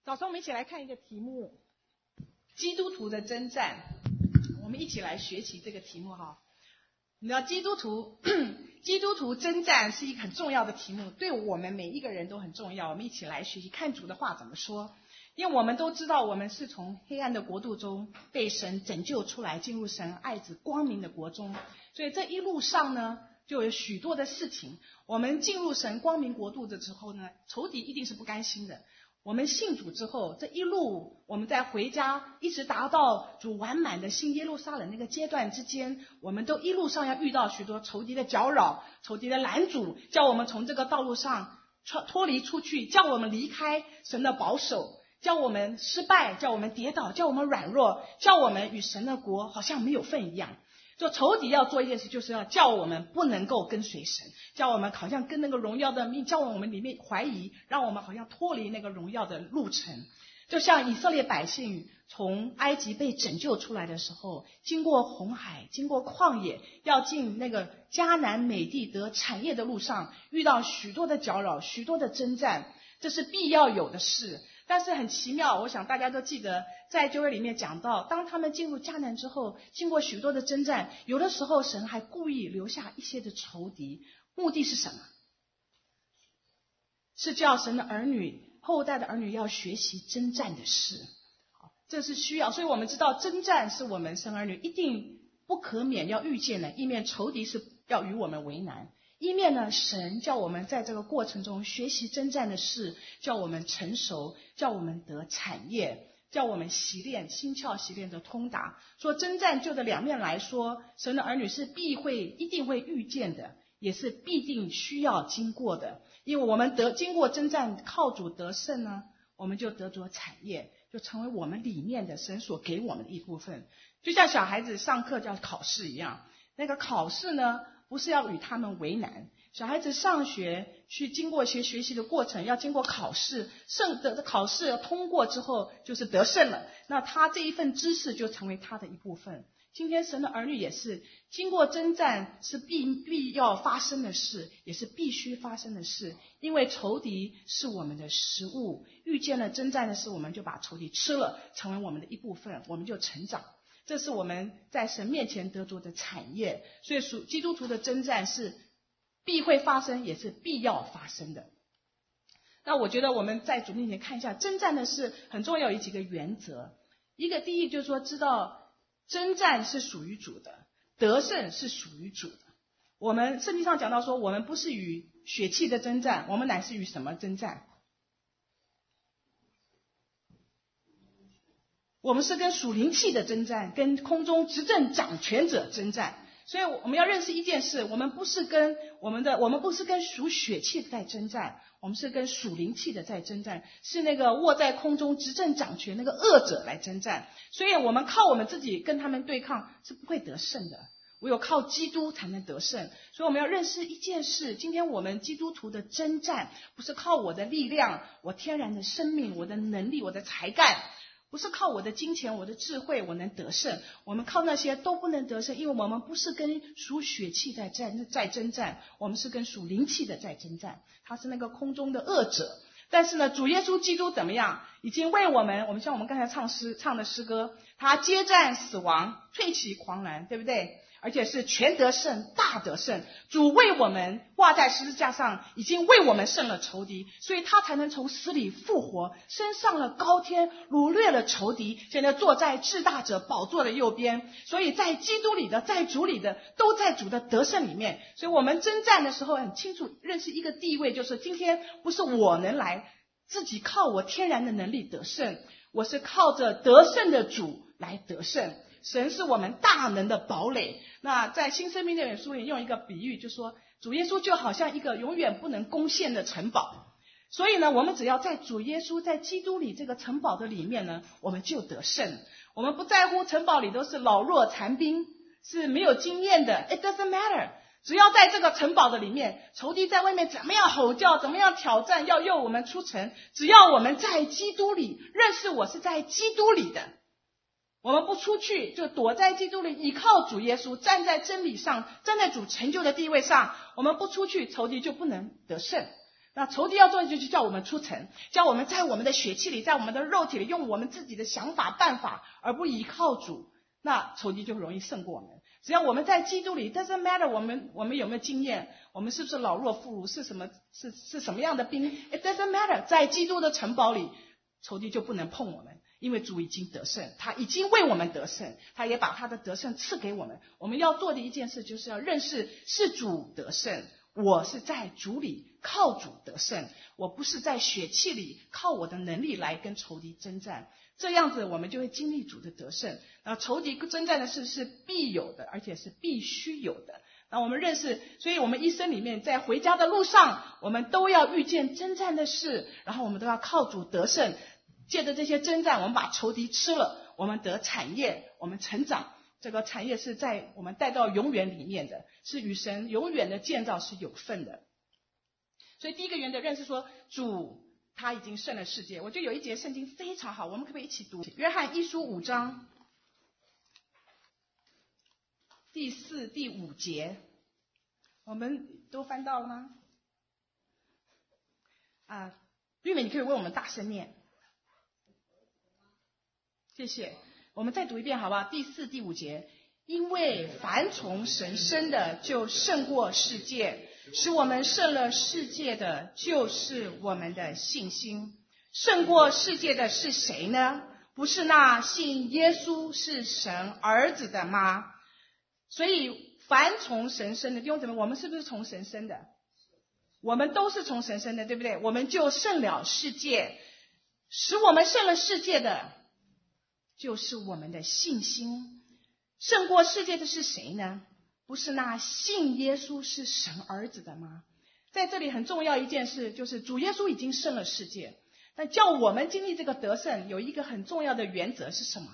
早上我们一起来看一个题目，基督徒的征战。我们一起来学习这个题目哈。你知道基督徒征战是一个很重要的题目，对我们每一个人都很重要。我们一起来学习看主的话怎么说。因为我们都知道，我们是从黑暗的国度中被神拯救出来，进入神爱子光明的国中。所以这一路上呢，就有许多的事情。我们进入神光明国度的时候呢，仇敌一定是不甘心的。我们信主之后，这一路我们在回家，一直达到主完满的新耶路撒冷那个阶段之间，我们都一路上要遇到许多仇敌的搅扰、仇敌的拦阻，叫我们从这个道路上脱离出去，叫我们离开神的保守，叫我们失败，叫我们跌倒，叫我们软弱，叫我们与神的国好像没有份一样。就仇敌要做一件事，就是要叫我们不能够跟随神，叫我们好像跟那个荣耀的命，叫我们里面怀疑，让我们好像脱离那个荣耀的路程。就像以色列百姓从埃及被拯救出来的时候，经过红海，经过旷野，要进那个迦南美地得产业的路上，遇到许多的搅扰，许多的征战，这是必要有的事。但是很奇妙，我想大家都记得，在旧约里面讲到，当他们进入迦南之后，经过许多的征战，有的时候神还故意留下一些的仇敌，目的是什么？是叫神的儿女、后代的儿女要学习征战的事。这是需要，所以我们知道征战是我们神儿女一定不可免要遇见的，一面仇敌是要与我们为难，一面呢，神叫我们在这个过程中学习征战的事，叫我们成熟，叫我们得产业，叫我们习练心窍习练的通达。说征战就的两面来说，神的儿女是一定会遇见的，也是必定需要经过的。因为我们经过征战，靠主得胜呢，我们就得着产业，就成为我们里面的神所给我们的一部分。就像小孩子上课叫考试一样，那个考试呢，不是要与他们为难。小孩子上学去经过一些学习的过程，要经过考试，考试通过之后就是得胜了，那他这一份知识就成为他的一部分。今天神的儿女也是经过征战，是必要发生的事，也是必须发生的事。因为仇敌是我们的食物，遇见了征战的事，我们就把仇敌吃了，成为我们的一部分，我们就成长。这是我们在神面前得着的产业。所以基督徒的征战是必会发生，也是必要发生的。那我觉得我们在主面前看一下征战的事很重要，有几个原则。第一就是说，知道征战是属于主的，得胜是属于主的。我们圣经上讲到说，我们不是与血气的征战，我们乃是与什么征战？我们是跟属灵气的征战，跟空中执政掌权者征战。所以我们要认识一件事，我们不是跟属血气的在征战，我们是跟属灵气的在征战，是那个卧在空中执政掌权那个恶者来征战。所以我们靠我们自己跟他们对抗是不会得胜的，唯有靠基督才能得胜。所以我们要认识一件事，今天我们基督徒的征战不是靠我的力量，我天然的生命，我的能力，我的才干，不是靠我的金钱，我的智慧我能得胜，我们靠那些都不能得胜。因为我们不是跟属血气在征战，我们是跟属灵气的在征战，他是那个空中的恶者。但是呢，主耶稣基督怎么样？已经为我们像我们刚才唱的诗歌，他接战死亡，退其狂澜，对不对？而且是全得胜，大得胜。主为我们挂在十字架上，已经为我们胜了仇敌，所以他才能从死里复活，升上了高天，掳掠了仇敌，现在坐在至大者宝座的右边。所以在基督里的，在主里的，都在主的得胜里面。所以我们征战的时候很清楚认识一个地位，就是今天不是我能来自己靠我天然的能力得胜，我是靠着得胜的主来得胜。神是我们大能的堡垒。那在新生命那本书里用一个比喻，就说主耶稣就好像一个永远不能攻陷的城堡。所以呢，我们只要在主耶稣在基督里这个城堡的里面呢，我们就得胜。我们不在乎城堡里都是老弱残兵，是没有经验的， It doesn't matter。只要在这个城堡的里面，仇敌在外面怎么样吼叫，怎么样挑战，要诱我们出城，只要我们在基督里，认识我是在基督里的，我们不出去，就躲在基督里，依靠主耶稣，站在真理上，站在主成就的地位上。我们不出去，仇敌就不能得胜。 那仇敌要做的就是叫我们出城，叫我们在我们的血气里，在我们的肉体里用我们自己的想法办法，而不依靠主，那仇敌就容易胜过我们。只要我们在基督里 ，doesn't matter 我们有没有经验，我们是不是老弱妇孺，是什么样的兵 ，it doesn't matter， 在基督的城堡里，仇敌就不能碰我们，因为主已经得胜，他已经为我们得胜，他也把他的得胜赐给我们。我们要做的一件事就是要认识是主得胜，我是在主里靠主得胜，我不是在血气里靠我的能力来跟仇敌征战。这样子我们就会经历主的得胜。仇敌征战的事是必有的，而且是必须有的。那我们认识，所以我们一生里面在回家的路上，我们都要遇见征战的事，然后我们都要靠主得胜。借着这些征战，我们把仇敌吃了，我们得产业，我们成长。这个产业是在我们带到永远里面的，是与神永远的建造是有份的。所以第一个原则认识说，主他已经胜了世界。我觉得有一节圣经非常好，我们可不可以一起读？约翰一书5章第4、第5节，我们都翻到了吗？玉美，你可以为我们大声念。谢谢。我们再读一遍好不好？第4、第5节，因为凡从神生的就胜过世界，使我们胜了世界的就是我们的信心。胜过世界的是谁呢？不是那信耶稣是神儿子的吗？所以凡从神生的弟兄姊妹，我们是不是从神生的？我们都是从神生的，对不对？我们就胜了世界，使我们胜了世界的就是我们的信心。胜过世界的是谁呢？不是那信耶稣是神儿子的吗？在这里很重要一件事，就是主耶稣已经胜了世界，但叫我们经历这个得胜，有一个很重要的原则是什么？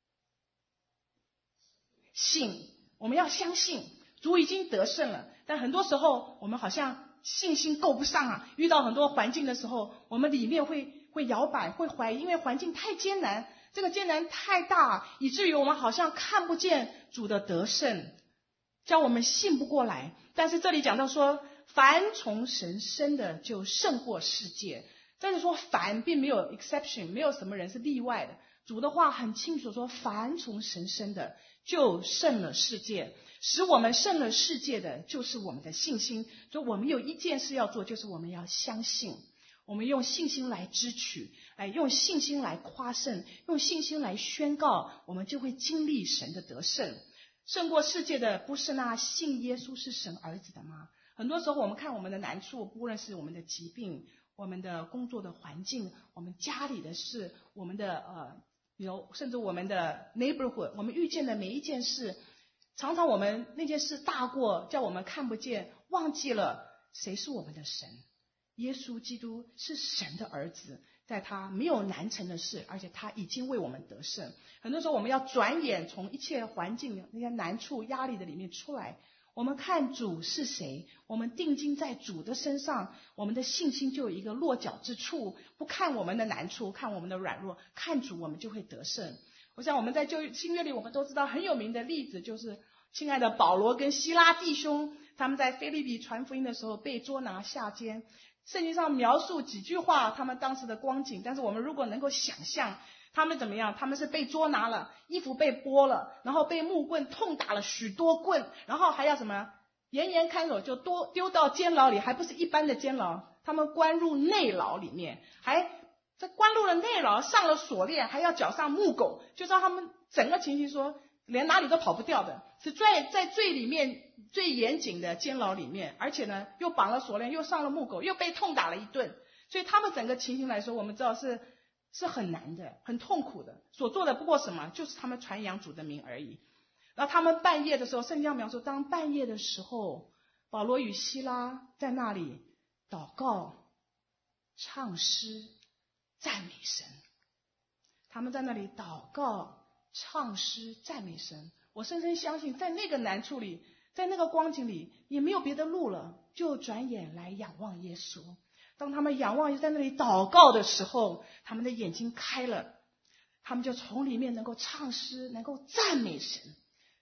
信。我们要相信主已经得胜了，但很多时候我们好像信心够不上啊，遇到很多环境的时候，我们里面会摇摆，会怀疑，因为环境太艰难，这个艰难太大，以至于我们好像看不见主的得胜，叫我们信不过来。但是这里讲到说，凡从神生的就胜过世界。但是说凡并没有 exception， 没有什么人是例外的。主的话很清楚说，凡从神生的就胜了世界，使我们胜了世界的就是我们的信心。所以我们有一件事要做，就是我们要相信，我们用信心来支取，用信心来夸胜，用信心来宣告，我们就会经历神的得胜。胜过世界的不是那信耶稣是神儿子的吗？很多时候我们看我们的难处，不论是我们的疾病，我们的工作的环境，我们家里的事，我们的甚至我们的 neighborhood， 我们遇见的每一件事，常常我们那件事大过，叫我们看不见，忘记了谁是我们的神。耶稣基督是神的儿子，在他没有难成的事，而且他已经为我们得胜。很多时候我们要转眼从一切环境那些难处压力的里面出来，我们看主是谁，我们定睛在主的身上，我们的信心就有一个落脚之处，不看我们的难处，看我们的软弱，看主我们就会得胜。我想我们在新约里我们都知道很有名的例子，就是亲爱的保罗跟希拉弟兄，他们在腓立比传福音的时候被捉拿下监。圣经上描述几句话他们当时的光景，但是我们如果能够想象他们怎么样，他们是被捉拿了，衣服被剥了，然后被木棍痛打了许多棍，然后还要什么严严看守，就丢到监牢里，还不是一般的监牢，他们关入内牢里面，还在关入了内牢，上了锁链，还要绞上木狗，就知道他们整个情形说连哪里都跑不掉的，是在最里面最严谨的监牢里面，而且呢又绑了锁链，又上了木狗，又被痛打了一顿，所以他们整个情形来说，我们知道是很难的，很痛苦的，所做的不过什么，就是他们传扬主的名而已。然后他们半夜的时候，圣经上描述，当半夜的时候，保罗与希拉在那里祷告、唱诗、赞美神。他们在那里祷告、唱诗、赞美神。我深深相信，在那个难处里，在那个光景里，也没有别的路了，就转眼来仰望耶稣。当他们仰望在那里祷告的时候，他们的眼睛开了，他们就从里面能够唱诗，能够赞美神。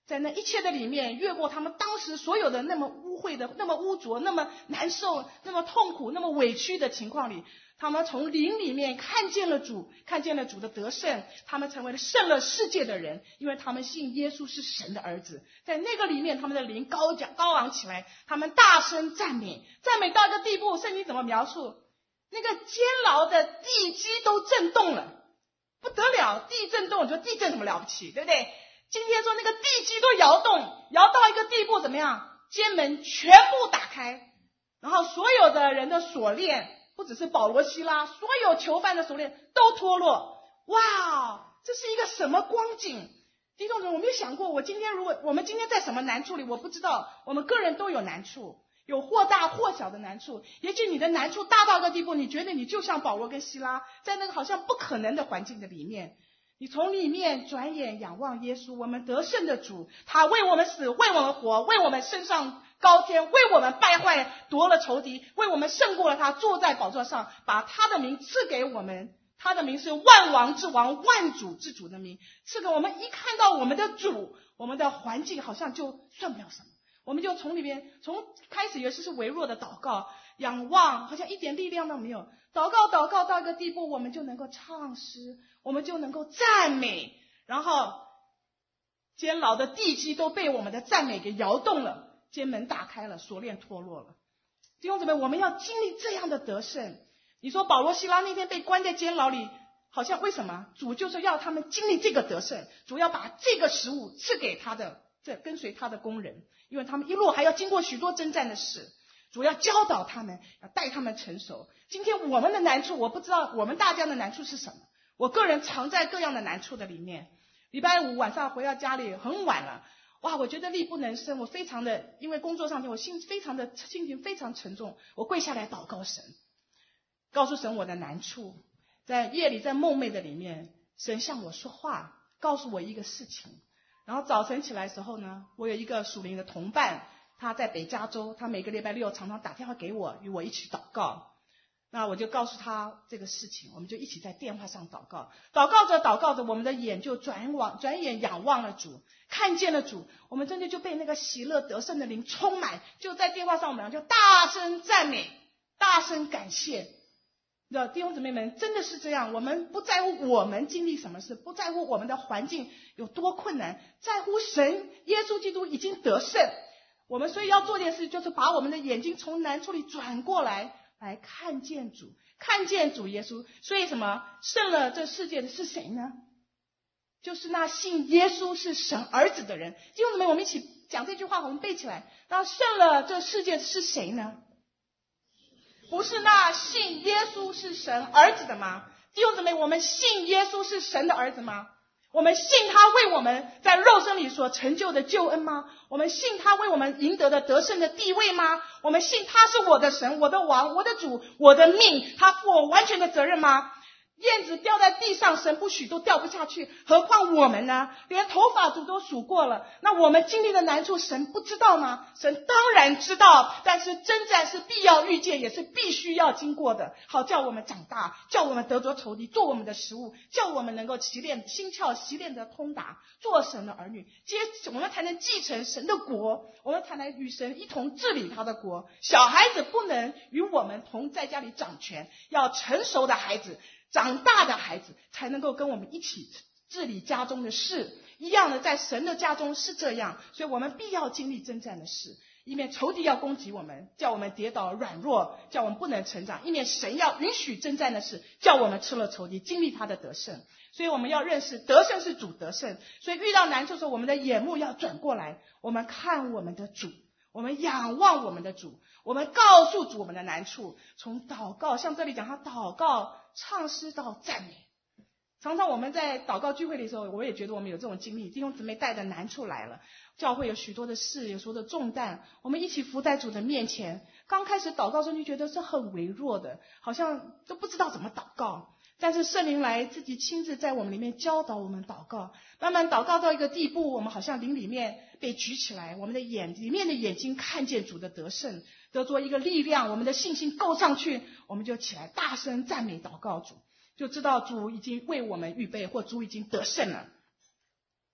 在那一切的里面，越过他们当时所有的那么污秽的、那么污浊、那么难受、那么痛苦、那么委屈的情况里，他们从灵里面看见了主，看见了主的得胜，他们成为了胜了世界的人，因为他们信耶稣是神的儿子。在那个里面，他们的灵高昂起来，他们大声赞美到一个地步，圣经怎么描述？那个监牢的地基都震动了，不得了，地震动，你说地震怎么了不起，对不对？今天说那个地基都摇动，摇到一个地步怎么样？监门全部打开，然后所有的人的锁链，不只是保罗西拉，所有囚犯的锁链都脱落。哇，这是一个什么光景？弟兄姊妹，我没有想过，我们今天在什么难处里，我不知道。我们个人都有难处，有或大或小的难处。也许你的难处大到一个地步，你觉得你就像保罗跟西拉，在那个好像不可能的环境的里面，你从里面转眼仰望耶稣，我们得胜的主，他为我们死，为我们活，为我们升上高天，为我们败坏夺了仇敌，为我们胜过了他，坐在宝座上，把他的名赐给我们。他的名是万王之王，万主之主的名，赐给我们。一看到我们的主，我们的环境好像就算不了什么，我们就从里面从开始也是微弱的祷告仰望，好像一点力量都没有，祷告到一个地步，我们就能够唱诗，我们就能够赞美，然后监牢的地基都被我们的赞美给摇动了，监门打开了，锁链脱落了。弟兄姊妹，我们要经历这样的得胜。你说保罗西拉那天被关在监牢里，好像为什么？主就是要他们经历这个得胜，主要把这个食物赐给他的这跟随他的工人，因为他们一路还要经过许多征战的事，主要教导他们，要带他们成熟。今天我们的难处，我不知道我们大家的难处是什么，我个人藏在各样的难处的里面。礼拜五晚上回到家里很晚了，哇，我觉得力不能生，我非常的，因为工作上面我心情非常沉重，我跪下来祷告神，告诉神我的难处。在夜里，在梦寐的里面，神向我说话，告诉我一个事情。然后早晨起来的时候呢，我有一个属灵的同伴，他在北加州，他每个礼拜六常常打电话给我，与我一起祷告。那我就告诉他这个事情，我们就一起在电话上祷告。祷告着，我们的眼就转眼仰望了主，看见了主，我们真的就被那个喜乐得胜的灵充满，就在电话上我们就大声赞美，大声感谢。弟兄姊妹们，真的是这样，我们不在乎我们经历什么事，不在乎我们的环境有多困难，在乎神耶稣基督已经得胜。我们所以要做件事，就是把我们的眼睛从难处里转过来看见主，看见主耶稣。所以什么？胜了这世界的是谁呢？就是那信耶稣是神儿子的人。弟兄姊妹，我们一起讲这句话，我们背起来。那胜了这世界是谁呢？不是那信耶稣是神儿子的吗？弟兄姊妹，我们信耶稣是神的儿子吗？我们信他为我们在肉身里所成就的救恩吗？我们信他为我们赢得的得胜的地位吗？我们信他是我的神，我的王，我的主，我的命，他负我完全的责任吗？燕子掉在地上，神不许都掉不下去，何况我们呢？连头发主都数过了，那我们经历的难处神不知道吗？神当然知道，但是征战是必要遇见，也是必须要经过的，好叫我们长大，叫我们得着仇敌，做我们的食物，叫我们能够心窍习练的通达，做神的儿女，我们才能继承神的国，我们才能与神一同治理他的国。小孩子不能与我们同在家里掌权，要成熟的孩子，长大的孩子才能够跟我们一起治理家中的事。一样的，在神的家中是这样，所以我们必要经历征战的事，以免仇敌要攻击我们，叫我们跌倒软弱，叫我们不能成长，以免神要允许征战的事，叫我们吃了仇敌，经历他的得胜。所以我们要认识得胜是主得胜，所以遇到难处的时候，我们的眼目要转过来，我们看我们的主，我们仰望我们的主，我们告诉主我们的难处，从祷告，像这里讲他祷告唱诗到赞美。常常我们在祷告聚会的时候，我也觉得我们有这种经历，弟兄姊妹带着难处来了，教会有许多的事，有许多的重担，我们一起伏在主的面前。刚开始祷告的时候就觉得是很微弱的，好像都不知道怎么祷告，但是圣灵来自己亲自在我们里面教导我们祷告，慢慢祷告到一个地步，我们好像灵里面被举起来，我们的里面的眼睛看见主的得胜，得着一个力量，我们的信心够上去，我们就起来大声赞美祷告主，就知道主已经为我们预备，或主已经得胜了。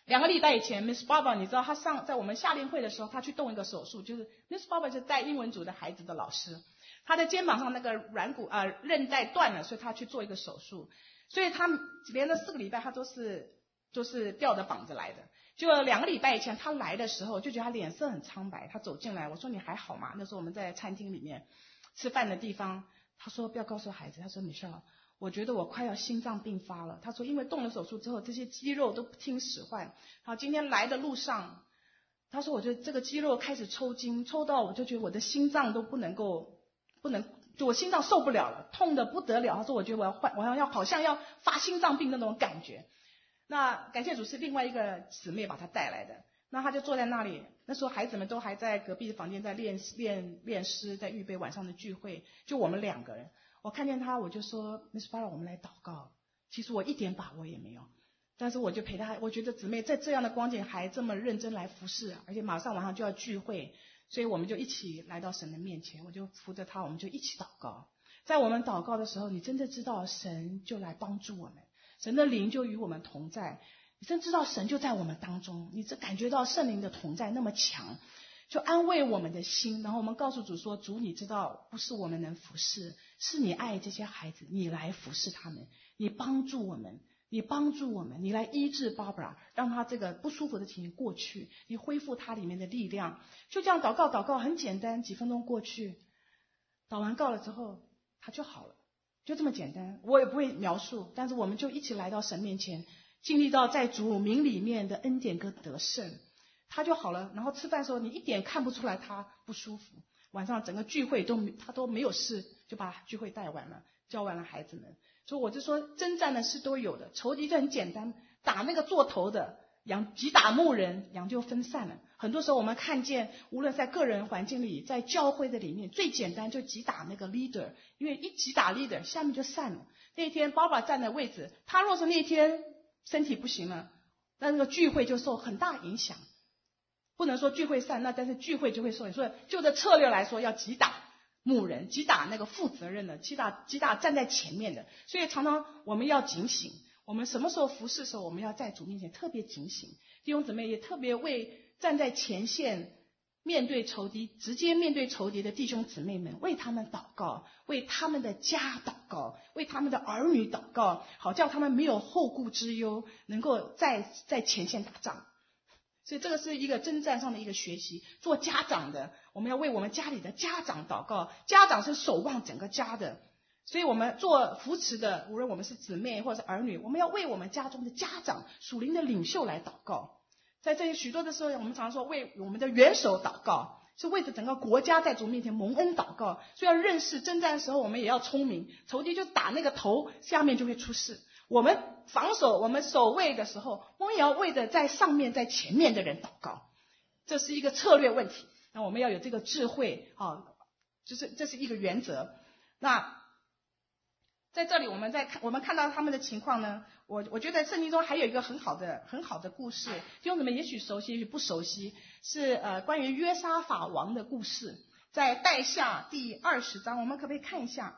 2个礼拜以前 ，Miss Barbara 你知道她在我们夏令会的时候，她去动一个手术，就是 Miss Barbara 是带英文组的孩子的老师，她的肩膀上那个韧带断了，所以她去做一个手术，所以她连着4个礼拜她都是吊着膀子来的。就2个礼拜以前她来的时候，就觉得她脸色很苍白，她走进来，我说你还好吗？那时候我们在餐厅里面吃饭的地方，她说不要告诉孩子，她说Michelle，我觉得我快要心脏病发了。他说因为动了手术之后，这些肌肉都不听使唤。好，今天来的路上，他说我觉得这个肌肉开始抽筋，抽到我就觉得我的心脏都不能，就我心脏受不了了，痛得不得了。他说我觉得我好像要发心脏病的那种感觉。那感谢主是另外一个姊妹把他带来的，那他就坐在那里。那时候孩子们都还在隔壁的房间在练诗，在预备晚上的聚会，就我们2个人。我看见他，我就说 Miss Barbara 我们来祷告。其实我一点把握也没有，但是我就陪他。我觉得姊妹在这样的光景还这么认真来服侍，而且马上晚上就要聚会，所以我们就一起来到神的面前，我就扶着他，我们就一起祷告。在我们祷告的时候，你真的知道神就来帮助我们，神的灵就与我们同在，你真知道神就在我们当中，你只感觉到圣灵的同在那么强，就安慰我们的心。然后我们告诉主说，主你知道不是我们能服侍，是你爱这些孩子，你来服侍他们，你帮助我们，你来医治 Barbara， 让他这个不舒服的情形过去，你恢复他里面的力量。就这样祷告很简单，几分钟过去，祷完告了之后他就好了，就这么简单。我也不会描述，但是我们就一起来到神面前，经历到在主名里面的恩典跟得胜，他就好了。然后吃饭的时候你一点看不出来他不舒服，晚上整个聚会他都没有事，就把聚会带完了，教完了孩子们。所以我就说征战的事都有的，仇敌就很简单，打那个做头的羊，击打牧人，羊就分散了。很多时候我们看见，无论在个人环境里，在教会的里面，最简单就击打那个 leader， 因为一击打 leader， 下面就散了。那天爸爸站的位置，他若是那天身体不行了，那个聚会就受很大影响。不能说聚会散，那但是聚会就会受影响。所以就这策略来说，要击打牧人，击打那个负责任的，击打站在前面的。所以常常我们要警醒，我们什么时候服侍的时候，我们要在主面前特别警醒。弟兄姊妹也特别为站在前线面对仇敌，直接面对仇敌的弟兄姊妹们，为他们祷告，为他们的家祷告，为他们的儿女祷告，好叫他们没有后顾之忧，能够在前线打仗。所以这个是一个征战上的一个学习。做家长的，我们要为我们家里的家长祷告，家长是守望整个家的。所以我们做扶持的，无论我们是姊妹或者是儿女，我们要为我们家中的家长、属灵的领袖来祷告。在这些许多的时候，我们常说为我们的元首祷告，是为着整个国家在主面前蒙恩祷告。所以要认识征战的时候，我们也要聪明，仇敌就打那个头，下面就会出事。我们防守，我们守卫的时候，我们也要为着在上面在前面的人祷告，这是一个策略问题。那我们要有这个智慧啊，就是这是一个原则。那在这里我们看到他们的情况呢，我觉得圣经中还有一个很好的故事，弟兄姊妹也许熟悉也许不熟悉，是关于约沙法王的故事，在带下第20章，我们可不可以看一下？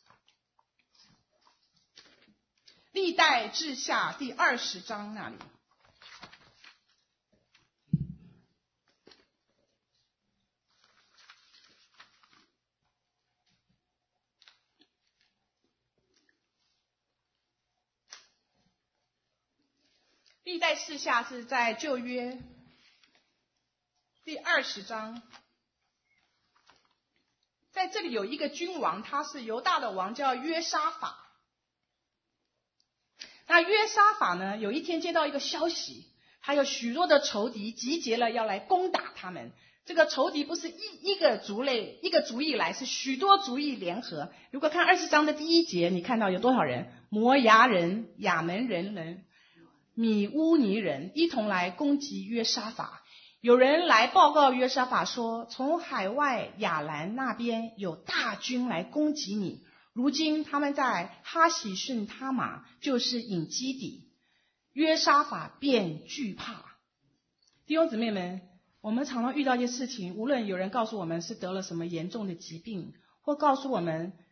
历代志下第20章那里。历代志下是在旧约第20章，在这里有一个君王，他是犹大的王，叫约沙法。那约沙法呢，有一天接到一个消息，还有许多的仇敌集结了要来攻打他们。这个仇敌不是一个族类一个族裔来，是许多族裔联合。如果看20章的第1节，你看到有多少人？摩押人、亚门人、米乌尼人一同来攻击约沙法。有人来报告约沙法说，从海外亚兰那边有大军来攻击你，如今他们在哈喜顺他玛，就是隐基底。约沙法便惧怕。弟兄姊妹们，我们常常遇到一些事情，无论有人告诉我们是得了什么严重的疾病，或告诉我们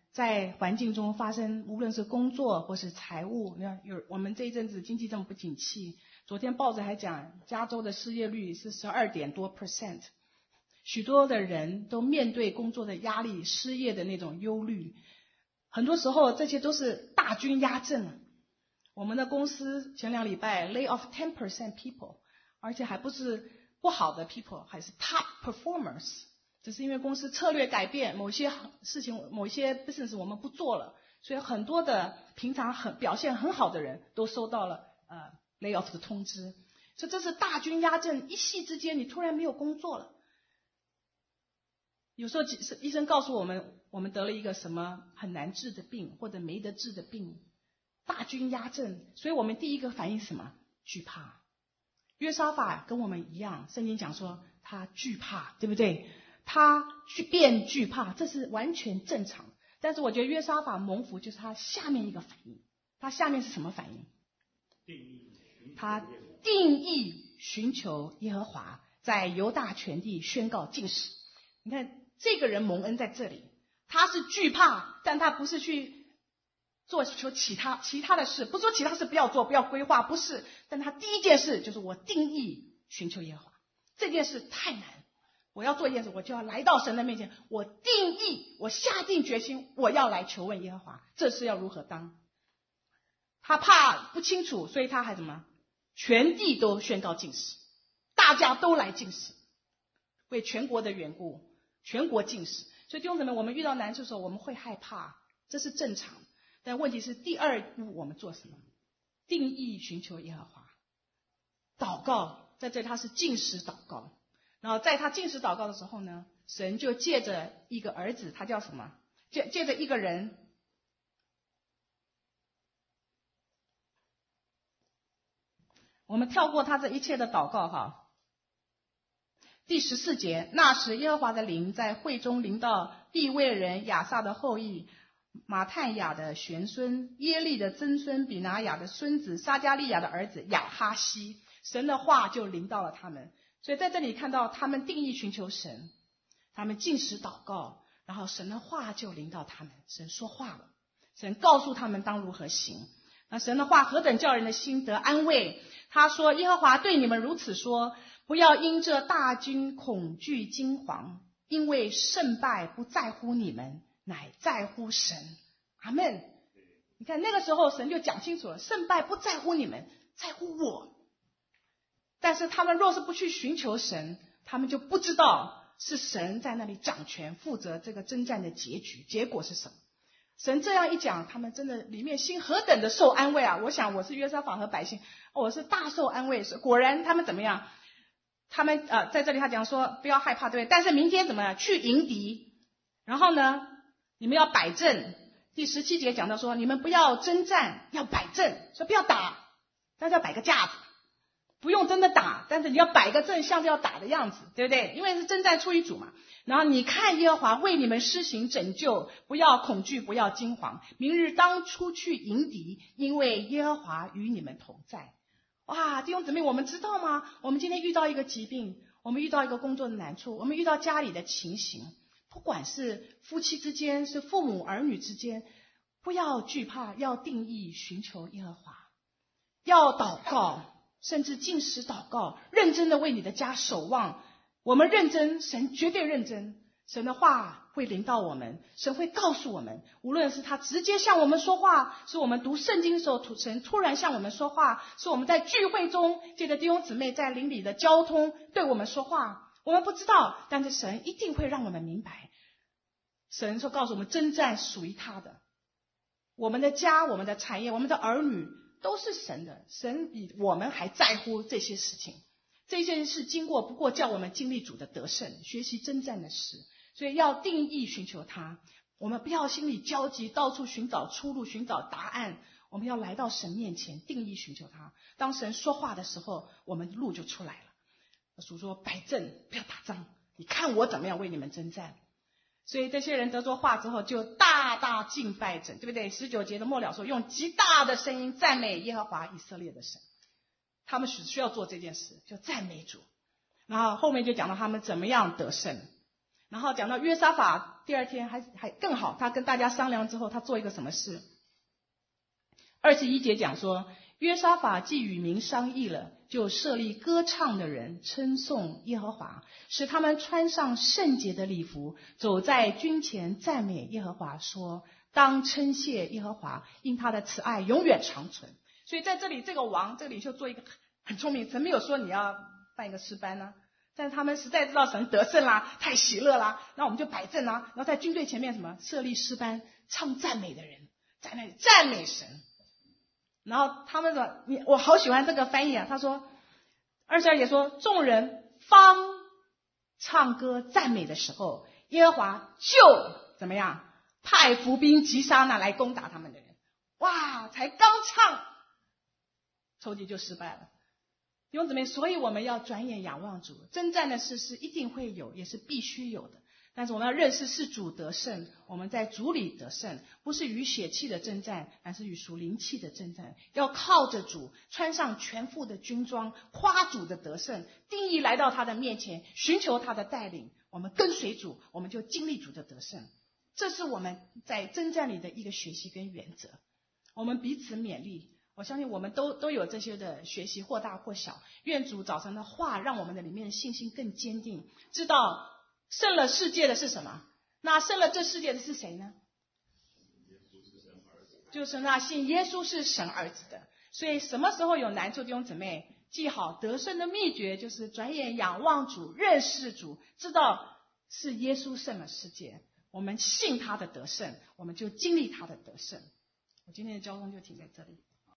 在环境中发生，无论是工作或是财务，我们这一阵子经济这么不景气，昨天报纸还讲加州的失业率是12%多，许多的人都面对工作的压力、失业的那种忧虑，很多时候这些都是大军压阵。我们的公司前2礼拜 lay off 10% people， 而且还不是不好的 people， 还是 top performers。只是因为公司策略改变，某些事情、某些 business 我们不做了，所以很多的平常表现很好的人都收到了lay off 的通知。所以这是大军压阵，一夕之间你突然没有工作了。有时候医生告诉我们，我们得了一个什么很难治的病，或者没得治的病，大军压阵，所以我们第一个反应是什么？惧怕。约沙法跟我们一样，圣经讲说他惧怕，对不对？他变惧怕，这是完全正常。但是我觉得约沙法蒙福就是他下面一个反应，他下面是什么反应？他定义寻求耶和华，在犹大全地宣告禁食。你看这个人蒙恩在这里，他是惧怕，但他不是去做其他的事，不说其他事不要做，不要规划，不是。但他第一件事就是我定义寻求耶和华，这件事太难。我要做一件事，我就要来到神的面前，我定义，我下定决心，我要来求问耶和华，这事要如何当？他怕不清楚，所以他还什么？全地都宣告禁食，大家都来禁食，为全国的缘故，全国禁食。所以弟兄姊妹，我们遇到难处的时候，我们会害怕，这是正常。但问题是第二步我们做什么？定义寻求耶和华，祷告，在这里他是禁食祷告。然后在他禁食祷告的时候呢，神就借着一个儿子，他叫什么？借着一个人。我们跳过他这一切的祷告哈。第14节，那时耶和华的灵在会中临到利未人亚萨的后裔马探雅的玄孙耶利的曾孙比拿雅的孙子撒迦利亚的儿子亚哈西，神的话就临到了他们。所以在这里看到他们定义寻求神，他们禁食祷告，然后神的话就临到他们，神说话了，神告诉他们当如何行。那神的话何等叫人的心得安慰。他说，耶和华对你们如此说，不要因这大军恐惧惊惶，因为胜败不在乎你们，乃在乎神。阿们。你看那个时候神就讲清楚了，胜败不在乎你们，在乎我。但是他们若是不去寻求神，他们就不知道是神在那里掌权，负责这个征战的结果是什么。神这样一讲，他们真的里面心何等的受安慰啊！我想我是约沙法和百姓，我是大受安慰。果然他们怎么样？他们在这里他讲说不要害怕，对不对？但是明天怎么样？去迎敌，然后呢你们要摆阵。第17节讲到说，你们不要征战，要摆阵，说不要打，但是要摆个架子，不用真的打，但是你要摆个阵，像是要打的样子，对不对？因为是征战出一主嘛。然后你看耶和华为你们施行拯救，不要恐惧，不要惊惶，明日当出去迎敌，因为耶和华与你们同在。哇，弟兄姊妹，我们知道吗？我们今天遇到一个疾病，我们遇到一个工作的难处，我们遇到家里的情形，不管是夫妻之间，是父母儿女之间，不要惧怕，要定义寻求耶和华，要祷告，甚至禁食祷告，认真的为你的家守望。我们认真，神绝对认真，神的话会临到我们，神会告诉我们，无论是他直接向我们说话，是我们读圣经的时候神突然向我们说话，是我们在聚会中借着弟兄姊妹在邻里的交通对我们说话，我们不知道，但是神一定会让我们明白。神说告诉我们，征战属于他的，我们的家，我们的产业，我们的儿女都是神的，神比我们还在乎这些事情。这件事经过不过叫我们经历主的得胜，学习征战的事，所以要定义寻求他。我们不要心里焦急，到处寻找出路，寻找答案。我们要来到神面前，定义寻求他。当神说话的时候，我们路就出来了。主说摆阵，不要打仗，你看我怎么样为你们征战。所以这些人得着话之后，就大大敬拜神，对不对？19节的末了说，用极大的声音赞美耶和华以色列的神。他们需要做这件事，就赞美主。然后后面就讲到他们怎么样得胜。 然后讲到约沙法，第二天还更好，他跟大家商量之后，他做一个什么事？21节讲说，约沙法既与民商议了，就设立歌唱的人，称颂耶和华，使他们穿上圣洁的礼服，走在军前赞美耶和华，说：当称谢耶和华，因他的慈爱永远长存。所以在这里，这个王，这个领袖做一个很聪明，神没有说你要办一个诗班啊，但是他们实在知道神得胜啦，太喜乐啦，那我们就摆阵啊，然后在军队前面什么设立诗班，唱赞美的人在那里赞美神。然后他们说，我好喜欢这个翻译啊，他说22节说，众人方唱歌赞美的时候，耶和华就怎么样，派伏兵击杀那来攻打他们的人。哇，才刚唱，仇敌就失败了。弟兄姊妹，所以我们要转眼仰望主，征战的事是一定会有，也是必须有的。但是我们要认识是主得胜，我们在主里得胜，不是与血气的征战，而是与属灵气的征战。要靠着主，穿上全副的军装，夸主的得胜，定义来到他的面前，寻求他的带领。我们跟随主，我们就经历主的得胜。这是我们在征战里的一个学习跟原则。我们彼此勉励，我相信我们都有这些的学习，或大或小。愿主早晨的话让我们的里面的信心更坚定，知道胜了世界的是什么？那胜了这世界的是谁呢？就是那信耶稣是神儿子的。所以什么时候有难处，弟兄姊妹记好，得胜的秘诀就是转眼仰望主，认识主，知道是耶稣胜了世界，我们信他的得胜，我们就经历他的得胜。我今天的交通就停在这里。